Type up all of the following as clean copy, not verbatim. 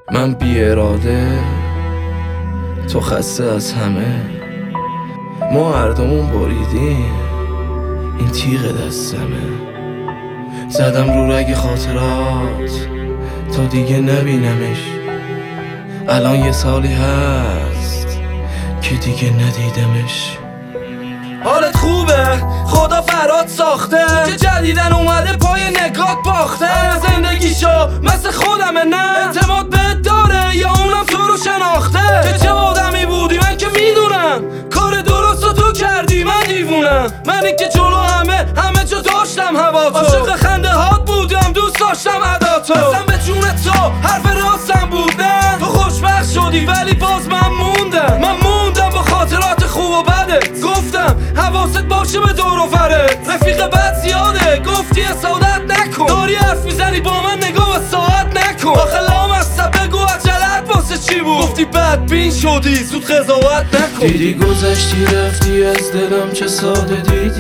من بی اراده، تو خسته از همه. ما هر دومون بریدیم، این تیغ دستمه. زدم رو رگ خاطرات تا دیگه نبینمش. الان یه سالی هست که دیگه ندیدمش. حالت خوبه؟ خدا فرات ساخته که جدیدن اومده پای نگات باخته. زندگیشو مثل خودمه، نه اعتماد بهت داره یا اونم تو رو شناخته؟ که چه آدمی بودی من که میدونم، کار درست رو تو کردی من دیوونم. منی که جلو همه جا داشتم هوا تو، عاشق خنده هات بودم دوست داشتم اداتو. اصلا به جون تو حرف راستم بود، نه تو خوشبخت شدی ولی باز من موندم با خاطرات خوب و بدت. گفتم حواست باشه به دور و فرت، رفیق بد زیاده گفتی حسادت نکن. داری حرف میزنی با من نگاه به ساعت نکن. آخه لامصب بگو عجلت واسه چی بود؟ گفتی بدبین شدی زود قضاوت نکن. دیدی گذشتی رفتی از دلم چه ساده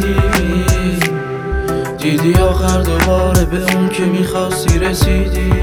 دیدی آخر دوباره به اون که میخواستی رسیدی.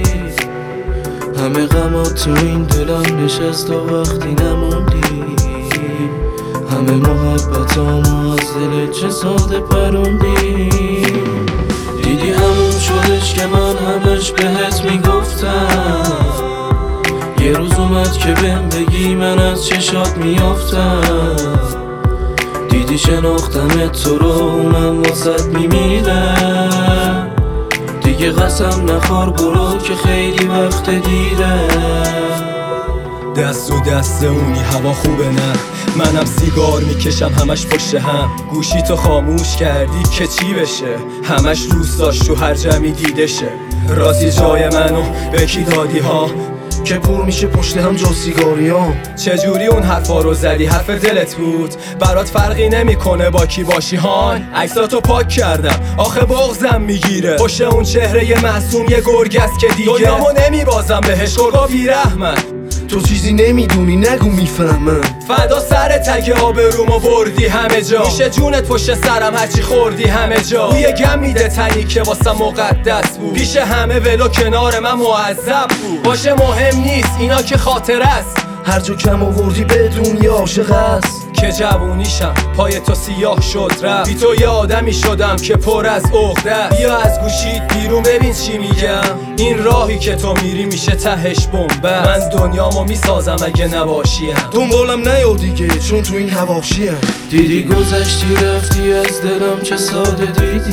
همه غمات تو این دلم نشست و وقتی نموندی. همه محبتامو از دلت چه ساده پروندی. دیدی همون شدش که من همش بهت میگفتم. یه روز اومد که بهم بگی من از چشات میافتم. دیدی شناختمت تو رو اونم واسط میمیرم. دیگه قسم نخور برو که خیلی وقت دیره. دست و دست اونی هوا خوبه نه، منم سیگار میکشم همش پشت هم. گوشی تو خاموش کردی که چی بشه، همش روز داشت تو هر جمعی دیده شه. راستی جای منو به کی دادی ها که پر میشه پشت هم جا سیگاریام. چجوری اون حرفا رو زدی؟ حرف دلت بود، برات فرقی نمیکنه با کی باشی هان. عکساتو پاک کردم آخه بغضم میگیره، پشت اون چهره معصوم یه گرگ است که دیگه دنیامو نمیبازم بهش گرگا بیرحمن. تو چیزی نمیدونی نگو میفهمم. فدا سر تک آبرومو بردی همه جا، میشه جونت پشت سرم هرچی خوردی همه جا. بوی گم میده تنی که واسه مقدس بود، پیش همه ولو کنار من معذب بود. باشه مهم نیست اینا که خاطر است، هر جا کم آوردی به دنیا عاشق است. که جوونیشم پای تو سیاه شد رفت، بی تو یه آدمی شدم که پر از عقده است. بیا از گوشید بیرون ببین چی میگم، این راهی که تو میری میشه تهش بمب. من دنیامو میسازم اگه نباشیم، دنبالم نیا دیگه چون تو این حواشیم. دیدی گذشتی رفتی از دلم چه ساده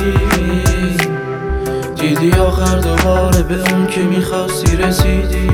دیدی آخر دوباره به اون که میخواستی رسیدی.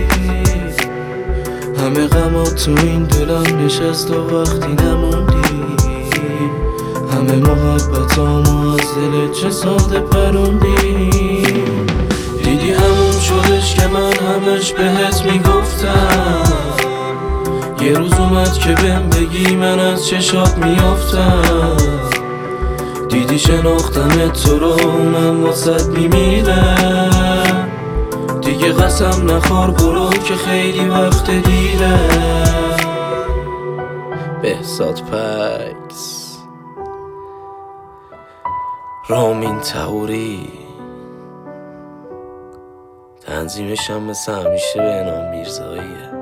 همه غمات تو این دلم نشست و وقتی نموندی. همه محبتامو از دلت چه ساده پروندی. دیدی همون شدش که من همش بهت میگفتم. یه روز اومد که بهم بگی من از چشات میافتم. دیدی شناختمت تو رو اونم واسط میمیرم. دیگه قسم نخور برو که خیلی وقت دیره. بهزاد پکس، رامین تهوری، تنظیمش هم مثل همیشه به نام میرزاییه.